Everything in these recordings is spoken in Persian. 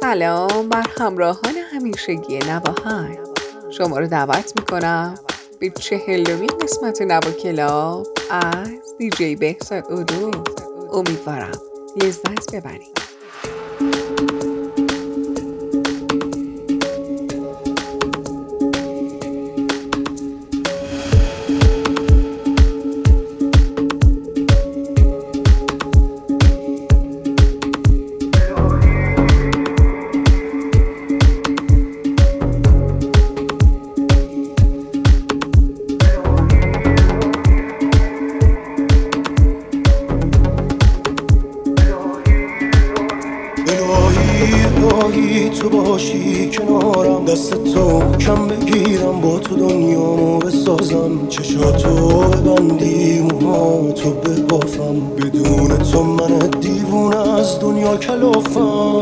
سلام بر همراهان همیشگی نواهن. شما رو دعوت میکنم به 40مین قسمت نوا کلاب از دیجی بهزاد اودو. امیدوارم لذت ببرید. الهی تو باشی کنارم، دست تو کم بگیرم، با تو دنیامو بسازم، چشاتو ببندی موهاتو ببافم، بدون تو من دیوونه از دنیا کلافم.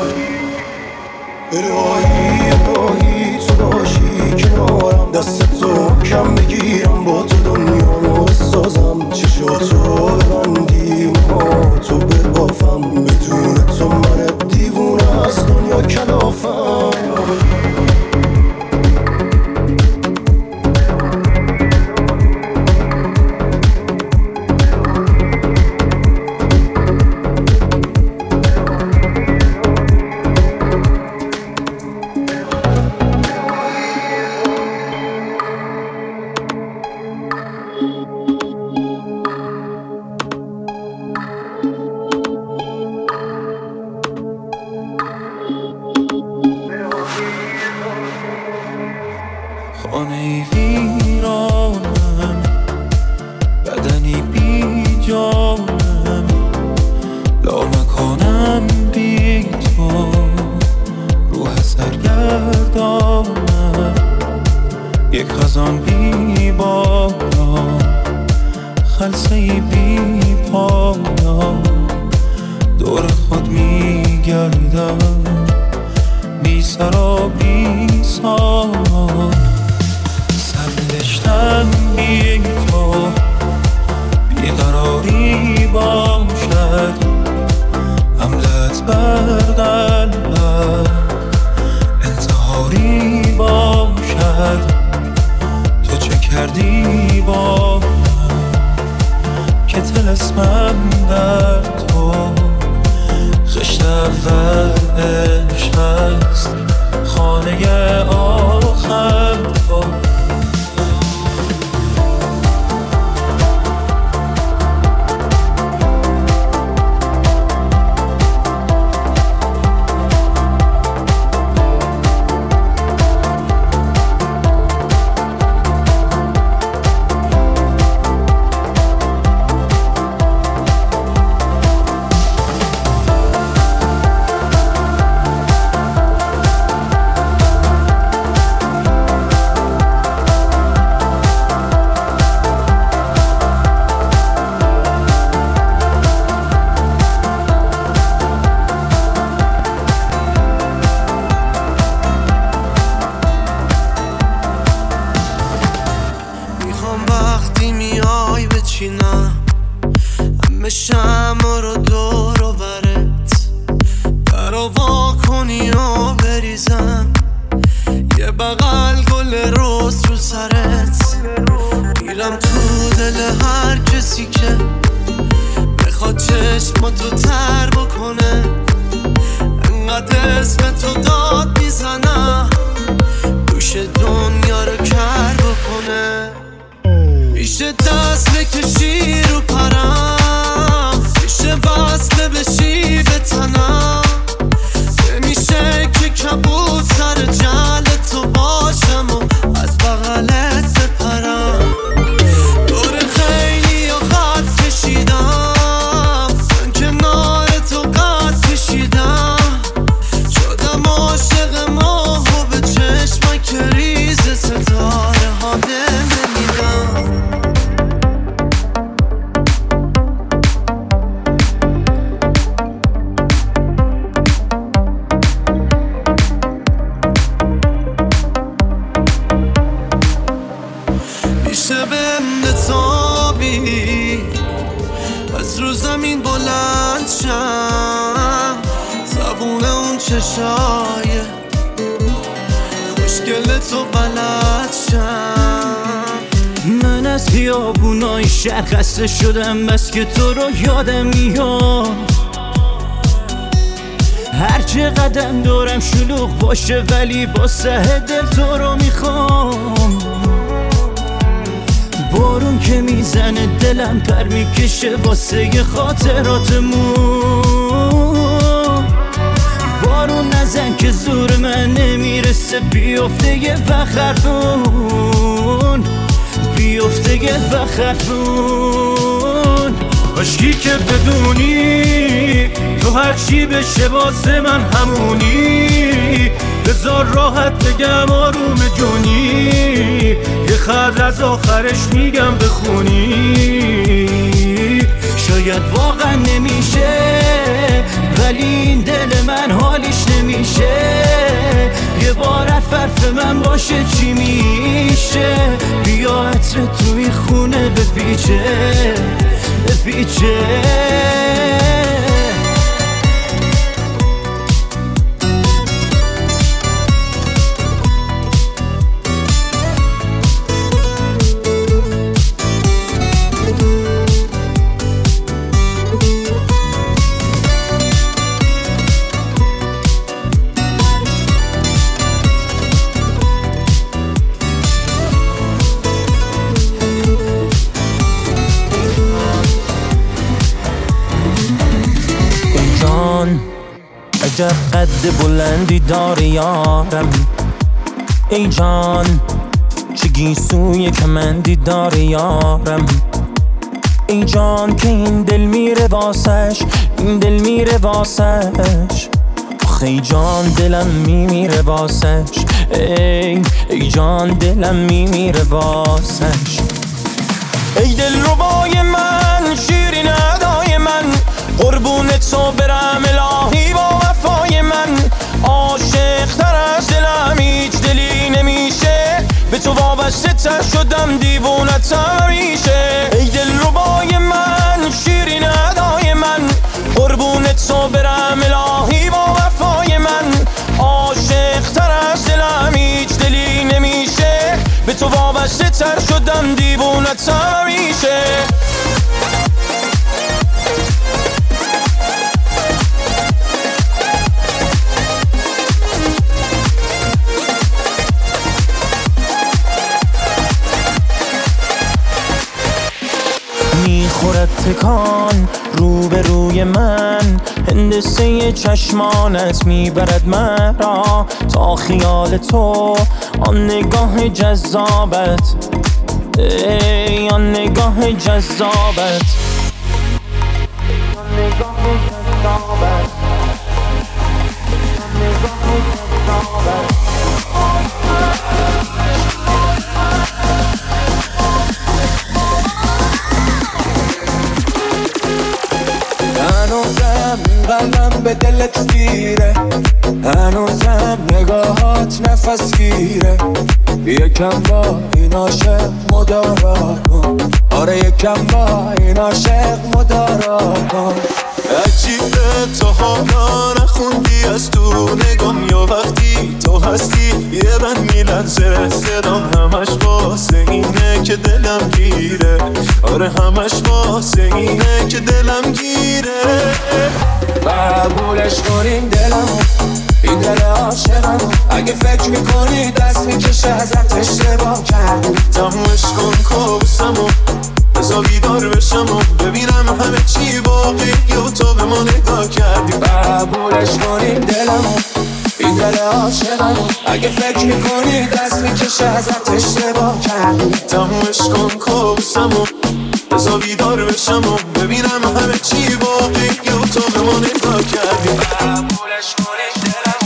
الهی تو باشی کنارم، دست تو کم بگیرم، با تو دنیامو بسازم، چشاتو ببندی موهاتو ببافم، بدون تو من دیوونه از دنیا کلافم. خانه ویرانم، بدنی بی جانم، لامکانم بی تو، روح سرگردانم، یک خزان بی باران، خلسه‌ای بی پایان، دور خود می گردم، بی سر و بی سامان، سرنوشتم بی تو بیقراری باشد، حملت بر قلبم انتحاری باشد، تو چه کردی با من که طلسمم در تو، خشت اول عشق است، خانه آخر تو. وقتی میای بچینم همه شمع رو دور و برت، درو وا کنی و بریزم یه بغل گل رز رو سرت، میرم تو دل هر کسی که بخواد چشماتو تر بکنه، انقدر اسم تو داد میزنم دوش دنیا رو کر بکنه، میشه دست بکشی رو پرم، میشه وصله بشی به تنم، نمیشه که کبود سر جل تو باشم و از بغلت بپرم، دور خیلی یا خط کشیدم، من کنار تو قد کشیدم، شدم عاشق ماه و به چشمک ریز ستاره ها دل نمیدم. چشای خوشگل تو بلد شم. من از خیابونای شهر خسته شدم بس که تو رو یادم میاد. هر چه قدم دورم شلوغ باشه ولی با سه دل تو رو میخوام. بارون که میزنه دلم پر میکشه واسه خاطراتمون. بارون نزن که زور من نمیرسه بیفته یه وقت حرفون، بیفته یه وقت حرفون. کاشکی که بدونی تو هرچی بشه واسه من همونی. بذار راحت بگم آروم جونی، یه خط از آخرش میگم بخونی. شاید واقعا نمیشه ولی این دل من حالیش نمیشه. یه بار حرف من باشه چی میشه. بیا عطر توی خونه بپیچه بپیچه. عجب قد بلندی داری یارم ای جان، چه گیسوی کمندی داری یارم ای جان. که این دل میره واسش، این دل میره واسش. آخه ای جان دلم میمیره واسش. ای جان دلم میمیره واسش. ای دل ربای من، شیرین ادای من، قربون تو برم الهی با وفای من. عاشق تر از دلم هیچ دلی نمیشه، به تو وابسته تر شدم دیوونتم میشه. ای دل ربای من، شیرین ادای من، قربون تو برم الهی با وفای من. عاشق تر از دلم هیچ دلی نمیشه، به تو وابسته تر شدم دیوونتم میشه. میخورد تکان روبروی من، هندسه چشمانت میبرد مرا تا خیال تو. آن نگاه جذابت، ای آن نگاه جذابت، آن نگاه جذابت، آن نگاه جذابت. هنوزم این قلبم به دلت گیره، هنوزم نگاهات نفس گیره. یکم با این عاشق مدارا کن، آره یکم با این عاشق مدارا کن. عجیبه تا حالا نخوندی از تو نگام، یا وقتی تو هستی یه بند میلنزه صدام. همش واسه اینه که دلم گیره، آره همش واسه اینه که دلم گیره. قبولش کنین دلمو، این دل عاشقمو. اگه فکر میکنی دست میکشه ازت اشتباه کردی. تمومش کن کابوسمو، بذار بیدار بشم و ببینم همه چی واقعیه و تو به ما نگاه کردی. قبولش کنین دلمو، این دل عاشقمو. اگه فکر میکنی دست میکشه ازت اشتباه کردی. تمومش کن کابوسمو، بذار بیدار بشم و ببینم همه چی واقعیه و تو به ما نگاه کردی. قبولش کنین دلمو.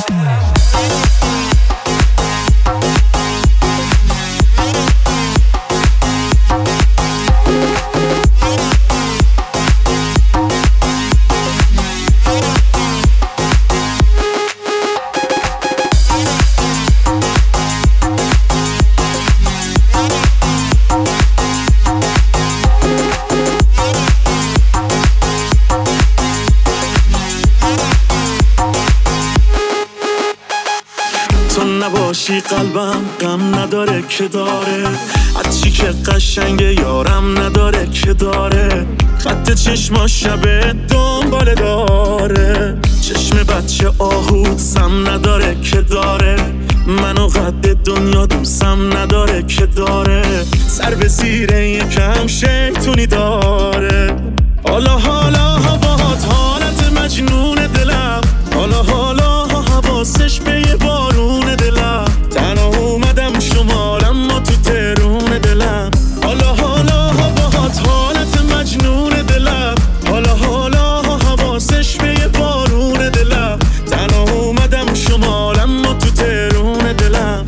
نباشی قلبم غم نداره که داره، هرچی که قشنگه یارم نداره که داره، خط چشما شبه دنباله داره، چشم بچه آهود سم نداره که داره، منو قد دنیا دوستم نداره که داره، سر به زیر یکم شیطونی داره. حالا باهات حالت مجنون دلم، حالا حواسش به یه بارون دلم، تنها اومدم شمالم ما تو ترون دلم. حالا باهات حالت مجنون دلم، حالا حواسش به یه بارون دلم، تنها اومدم شمالم ما تو ترون دلم.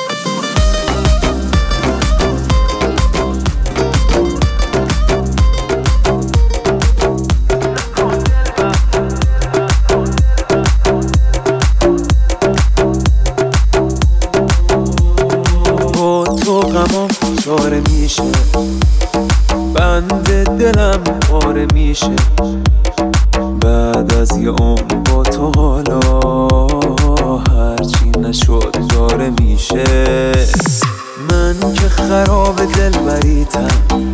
چاره میشه بند دلم پاره میشه، بعد از یه عمر با تو حالا هرچی نشد داره میشه. من که خراب دلبریتم،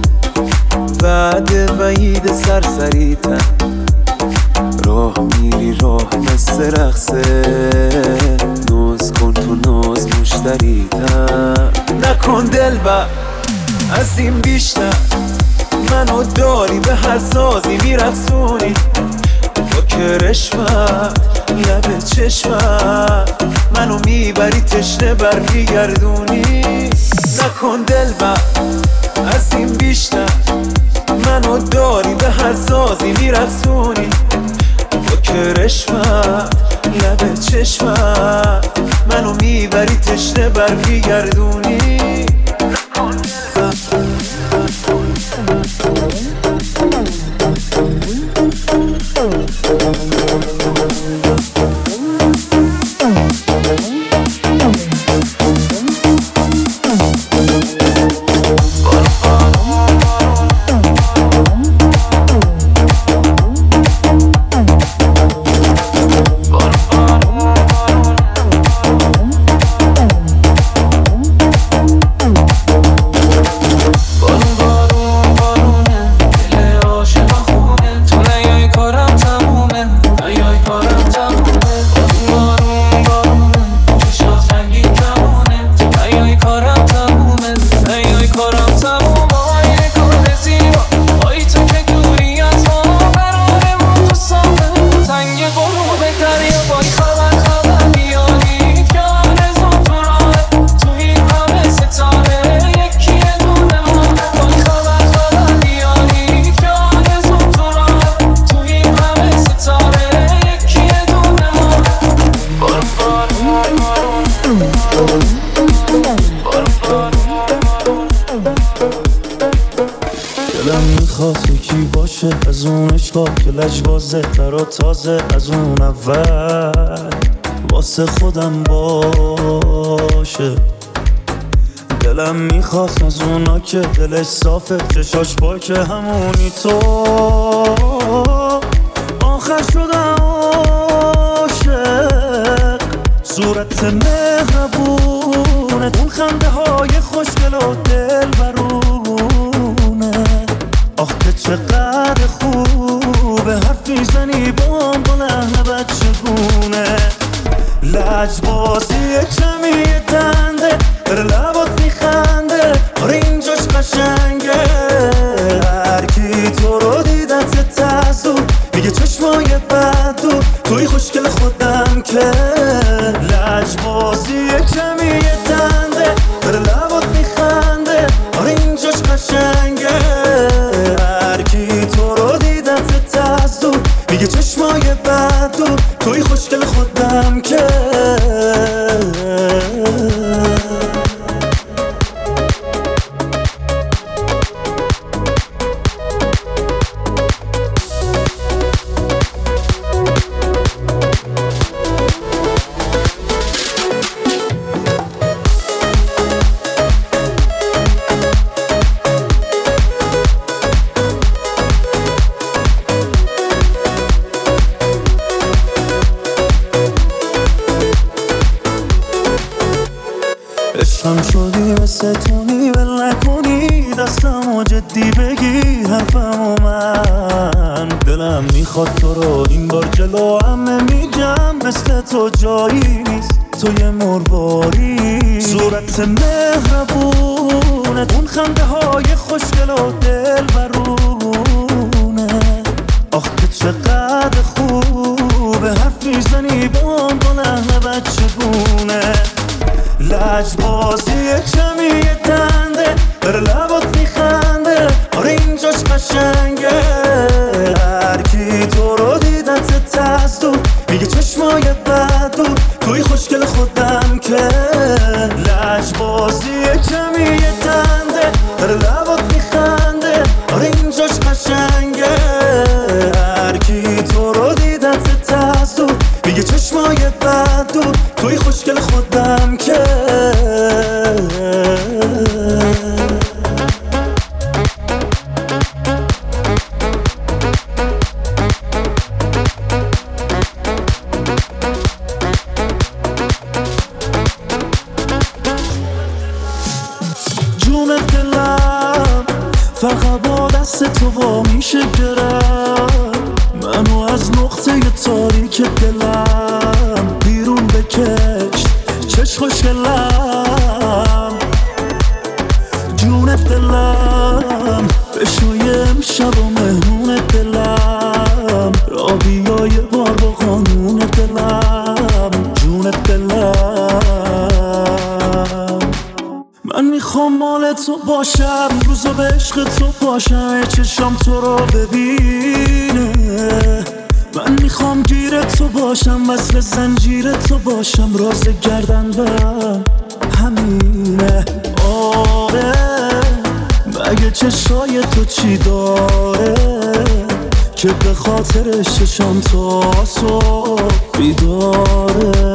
بعد وعید سرسریتم، راه میری راه مثل رقصه، ناز کن تو ناز مشتریتم. نکن دلبر از این بیشتر، منو داری به هر سازی میرقصونی، با کرشمت لب چشمت منو میبری تشنه برمیگردونی. نکن دلبر از این بیشتر، منو داری به هر سازی میرقصونی، با کرشمت لب چشمت منو میبری تشنه برمیگردونی. دلم میخواد یکی باشه از اون عشقا که لجبازه تر و تازه از اون اول، واسه خودم باشه. دلم میخواد از اونا که دلش صافه چشاش پاکه، همونی تو آخر شدم عاشق، صورت مهربونه، اون خنده های خوشگل و دل برونه، آخ که چقدر خوبه حرفی زنی بام با لحن بچگونه، لجبازی کمی دنده بره لبات میخنده، آره اینجاش قشنگه، هرکی تو رو دیدت تزو میگه چشمای بدو توی خوشگل خودم که، لجبازی کمی دنده بره لبات میخنده، آره اینجاش قشنگه، هرکی تو رو دیدت تزو میگه چشمای بدو توی خوشگل خودم که. عشقم شدی مثل تونی ول نکنی دستمو جدی بگی حرفمو من دلم میخواد تو رو این بار جلو همه میگم مثل تو جایی نیست تو یه مرواری صورت مهربونت اون خنده های خوشگل و دل برونه آخ که چقدر خوبه حرف میزنی با لحن بچه بونه لجبازی کمی دنده در لبات میخنده آره اینجاش قشنگه هرکی تو رو دیدت تستو میگه چشمای بدو توی خوشگل خودم که لجبازی کمی دنده در لبات میخنده آره اینجاش قشنگه هرکی تو رو دیدت تستو میگه چشمای بدو توی خوشگل خودم که جون دلم فقط با دست تو وا میشه گرم منو از نقطه تاریک دلم بیرون بکش چش خوشگلم جون دلم بشوی امشب و مهمون دلم را بیا یه بار با قانون دلم جون دلم من میخوام مال تو باشم روزو به عشق تو پاشم چشم تو رو ببینه من میخوام گیر تو باشم وصل زنجیر تو باشم راز گردن بم همینه آره مگه چشای تو چی داره که به خاطرش چشم تا صبح بیداره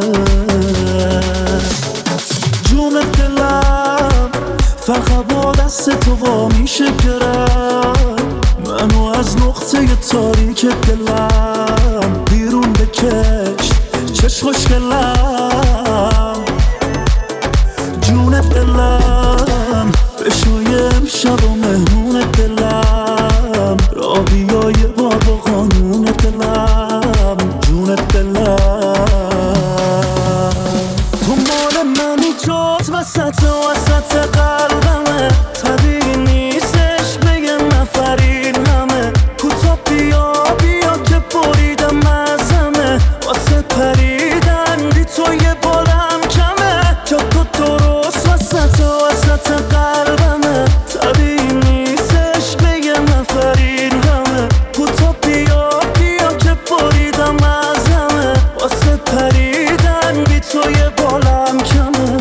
جون دلم فقط با دست تو وا میشه گرم منو از نقطه تاریک دلم بیرون بکش چش خوشگلم جون دلم بشوی امشب و مهمون دلم را بیا یه بار با قانون دلم جون دلم تو مال منی جات وسط قلبمه طبیعی نیستش بگم نفرین همه کوتا بیا که بریدم ازمه واسه پریدن بی تو یه بالم کمه که تو درست وسط قلبمه طبیعی نیستش بگم نفرین همه کوتا بیا که بریدم ازمه واسه پریدن بی تو یه بالم کمه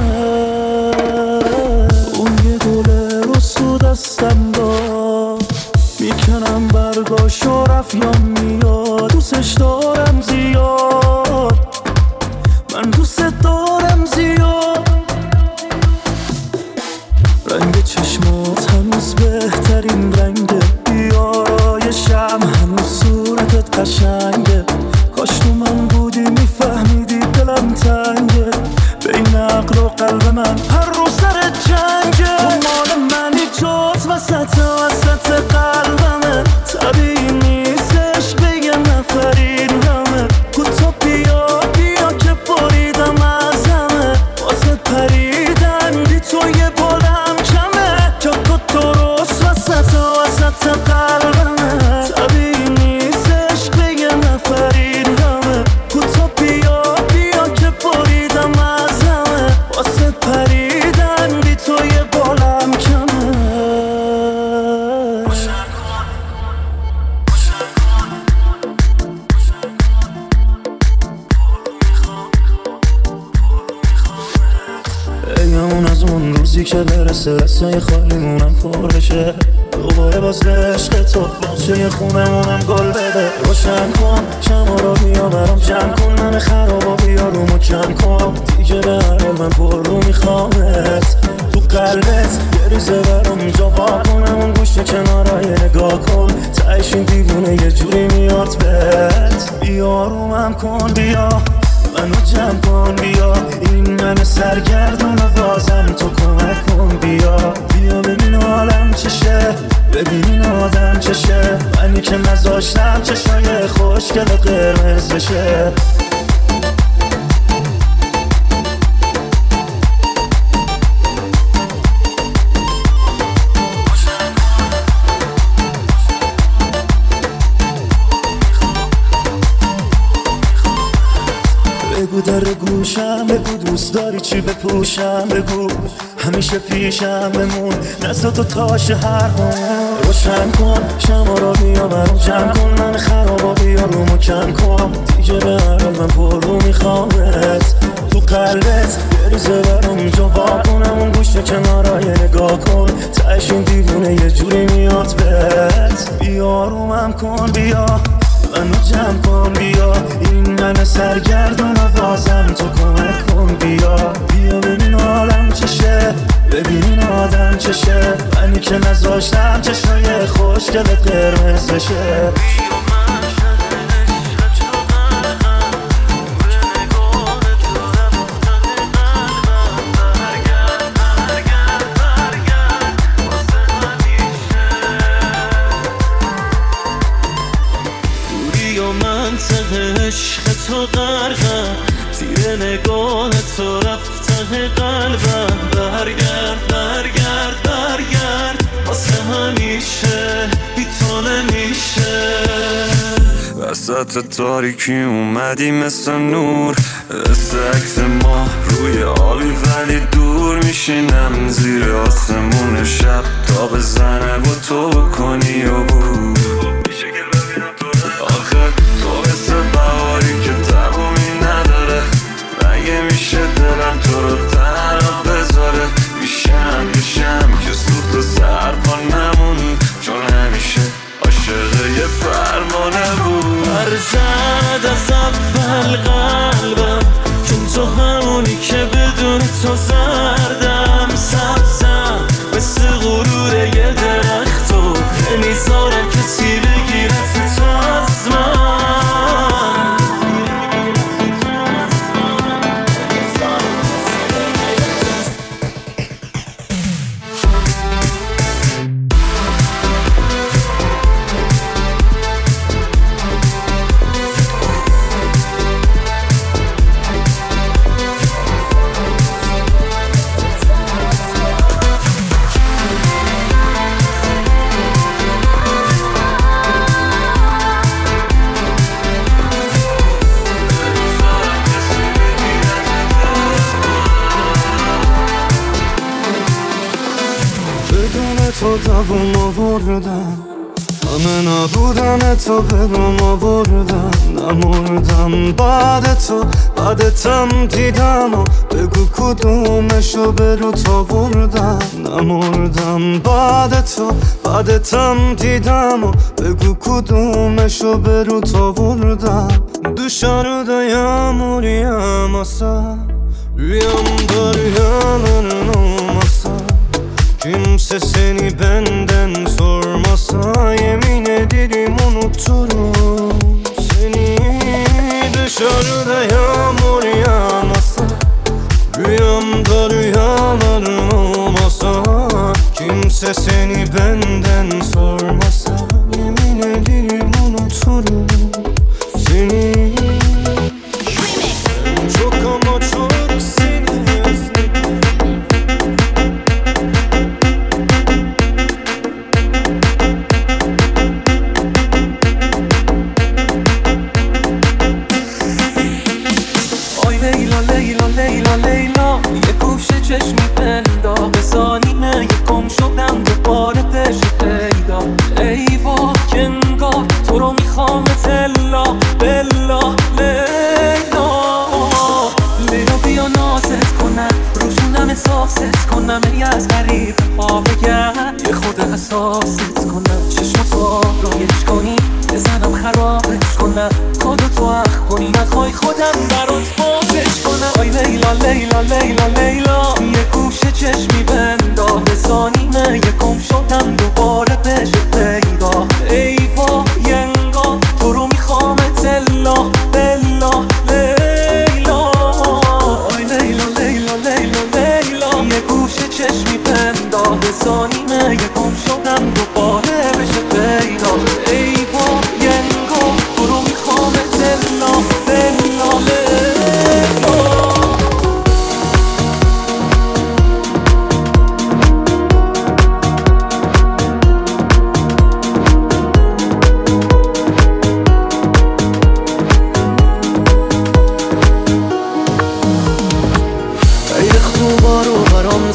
اون یه گل رسو دستم دار میکنم برگاشو رفیام میاد دوستش دارم زیاد من دوست دارم زیاد رنگ چشمات هنوز بهترین رنگه بیایشم هنوز صورتت قشنگه کاش تو من بودی میفهمیدی دلم تنگه بین عقل و قلب من هر روز سر جنگه تو مال منی جات وسط قلبمه طبیعی نیستش بگم نفرین همه کوتا بیا که بریدم ازمه واسه پریدن بی تو یه بالم کمه که تو درست وسط قلبمه طبیعی نیستش بگم نفرین همه کوتا بیا که بریدم ازمه واسه پریدن بی تو یه بالم کمه ایمون از اون روزی که برسه رسای خالیمونم پر بشه دوباره باز به عشق تو باشه خونمونم گل بده روشن کن شما رو بیا برام جمع کن من خرابا بیا رومو کم کن دیگه به هر من پر رو میخوامت تو قلبت یه ریزه برام جا وا کنم اون گوشه کنارای نگاه کن تایشین دیوونه یه جوری میاد بهت بیا رومم کن بیا من منو جمع کن بیا، این من سرگردون و بازم تو کمک کن بیا. بیا ببین حالم چشه، ببین این آدم چشه، منی که نذاشتم چشای خوشگل قرمز بشه. بگو در گوشم، بگو دوست داری چی بپوشم، بگو همیشه پیشم بمون، دست تو تاش حرفم. روشن کن شما رو بیا منو جمع کن، من خرابا بیا رومو کم کن، دیگه به حال من پر رو میخوامت تو قلبت بریزه برام جواب کنم. اون گوشه کنارای نگاه کن، تهش این دیوونه یه جوری میاد بهت. بیا رومم کن بیا، منو جمع کن بیا، این من سرگردون و بازم تو کمک کن بیا. بیا ببین حالم چشه، ببین این آدم چشه، منی که نذاشتم چشای خوشگلت قرمز بشه. عشق تو غرقم، تیر نگاه تو رفت ته قلبم. برگرد برگرد برگرد واسه همیشه، بی تو نمیشه. وسط تاریکی اومدی مثل نور، مثل عکس ما روی آبی ولی دور میشینم زیر آسمون شب تا بزنه و تو بکنی و بود. آخه تو مثل بهاری که تمومی نداره، مگه میشه دلم تو رو تنها بذاره؟ میشم که سوخت و سرپا نمون، چون همیشه عاشق یه فرمانه بود. برزد از اول قلبم، چون تو همونی که بدون تو زردم. سبزم مثل غرور یه درخت و نمیذارم کسی بگیره تو از من. تو دوام آوردم، همه نبودن تو بدون آوردم. نمردم بعد تو، بعدتم دیدم و بگو کدومشو به روت آوردم. نمردم بعد تو، بعدتم دیدم و بگو کدومشو به روت آوردم. Dışarıdayım uyuyamasa, rüyamda rüyaların olmasa, kimse seni benden sormasa, yemin ederim unuturum seni. Dışarıda yağmur yağmasa, rüyamda rüyaların olmasa, kimse seni benden sormasa, yemin ederim unuturum seni. Çok ama çok seni özledim. آی لیلا لیلا لیلا لیلا، یه گوشه چشمی بندا، بزانیمه یه گم شدم دوباره بشه پیدا. ای وا که انگار تو رو میخوامت الا بلا لیلا. لیلا بیا نازت کنم، روشونم احساست کنم، ای از غریب ها بگم، یه خود حساست کنم، چشماتو رایش کنی، بزنم خرابش کنم، کادو تو اخ کنی، نخوای خودم برات بازش کنم. آی لیلا لیلا لیلا لیلا، یه گوشه چشمی بندا، بزانیمه یه گم شدم دوباره بشه پیدا. ای وای انگار تو رو میخوامت الا بلا لیلا.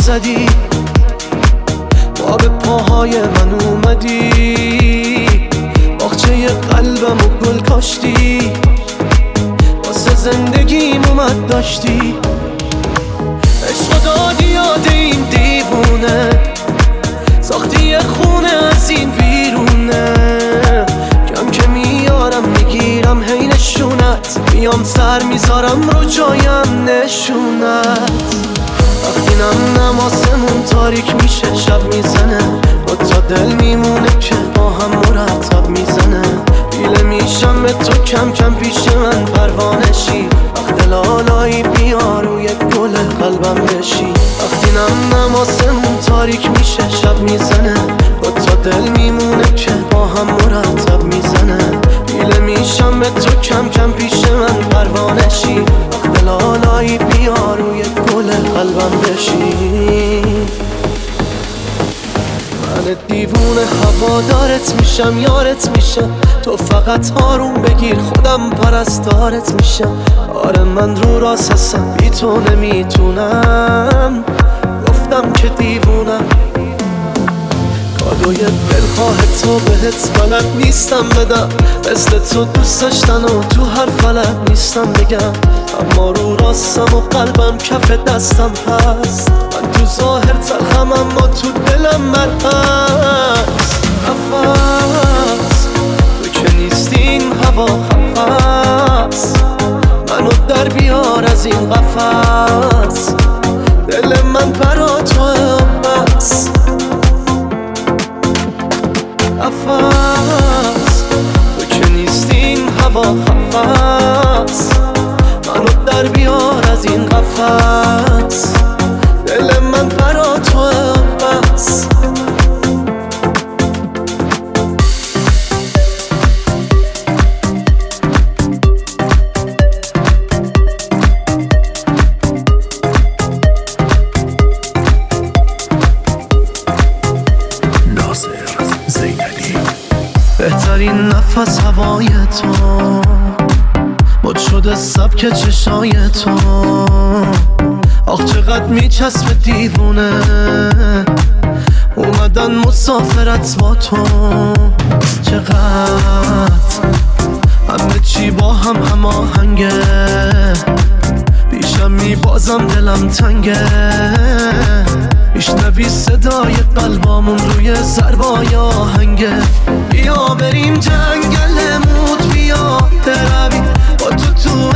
زدی، با به پاهای من اومدی، باغچه قلبم و گل کاشتی، واسه زندگیم اومد داشتی. عشق دادی یاد این دیوونه، ساختی یه خونه از این بیرونه، کم که میارم میگیرم هی نشونت، میام سر میذارم رو جایم نشونت. وقتی نم آسمون تاریک میشه شب میزنه، با تا دل میمونه که با هم مرتب میزنه، بیله میشم به تو کم کم پیش من پروانشی، وقت لالایی بیا روی گل قلبم بشی. وقتی نم آسمون تاریک میشه شب میزنه، با تا دل میمونه که با هم مرتب میزنه، بیله میشم به تو کم کم پیش من پروانشی، وقت لالایی بیا روی گل قلبم بشی. من دیوونه هوادارت میشم یارت میشم، تو فقط آروم بگیر خودم پرستارت میشم. آره من رو راست هستم بی تو نمیتونم، گفتم که دیوونم. کادوی دلخواه تو بهت بلد نیستم بدم، مثل تو دوست داشتن و تو هر فلک نیستم بگم، اما رو راستم و قلبم کف دستم هست. من تو ظاهر تلخم اما تو دلم مرهست. نفس تو که نیستی این هوا خفست، منو در بیار از این قفس، دل من برا تو بس. نفس تو که نیستی این هوا خفست، منو در بیار از این قفس، دل من برا تو بس. بهترین نفس هوای تو، مد شده سبک چشای تو، آخ چقدر میچسبه دیوونه، اومدن مسافرت با تو. چقدر همه چی با هم هماهنگه، پیشم میبازم دلم تنگه، میشنوی صدای قلبامون روی ضربای آهنگه. بیا بریم جنگل موت، بیا برویم با تو